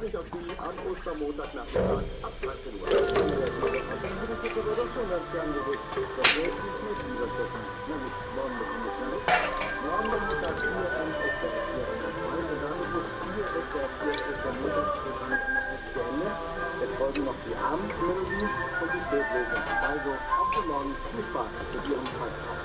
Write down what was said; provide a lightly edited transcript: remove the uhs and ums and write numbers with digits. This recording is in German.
mich auf Sie am Ostermontagnachmittag ab 13 Uhr. Das hätte ich aber doch schon ganz gern gewusst. Das wäre ich nicht, lieber Steffen. Na gut, morgen bekommen wir es ja nicht. Morgen Nachmittag hier am SWR 402 und damit ist hier SWR 4 Ostermontagsprogramm noch zu Ende. Jetzt folgen noch die Abendmelodie und die Spätlese. Also, auf den Morgen, viel Spaß mit Ihrem Podcast.